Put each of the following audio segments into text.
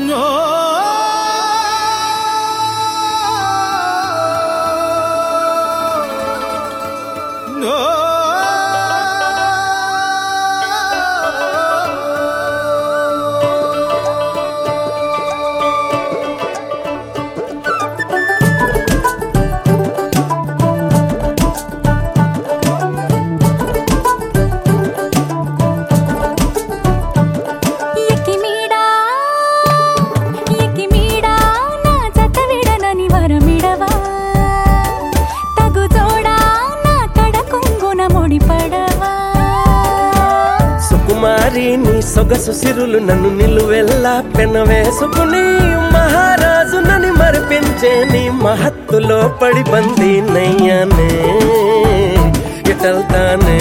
సుకుమారి నీ సొగసు సిరులు నన్ను నిలువెల్లా పెనవేసుకుని మహారాజు నని మరిపించే నీ మహత్తులో పడి బందీ నయ్యానే ఇటల్తానే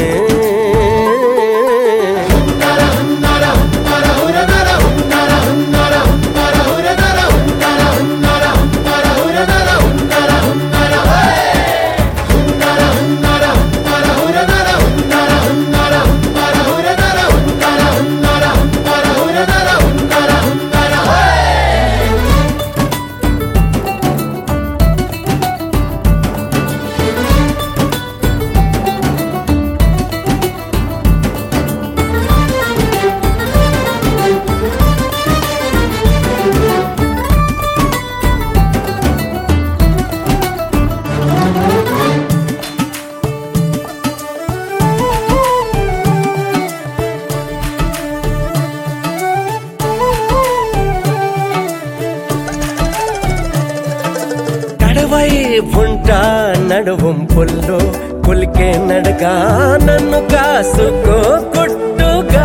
ఉంటా నడువం పొల్లో కొలికే నడగా నన్ను కాసుకో కొట్టుగా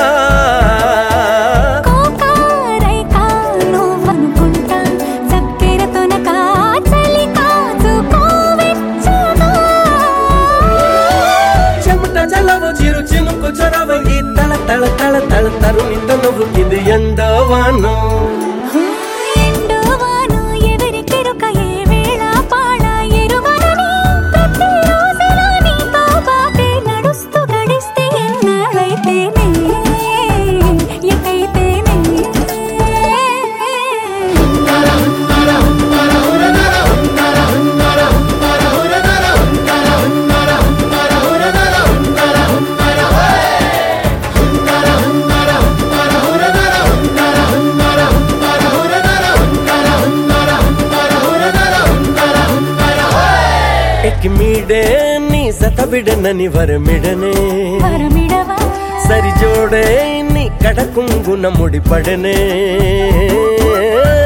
చెమట జలవు చిరు చినుకు చొరవ ఈ తల తల తల తల తరుణిత నువ్వు ఇది ఎండవాను మీడే నీ సత బిడనని వరమిడనే సరి జోడే నీ కడకుంగున ముడిపడనే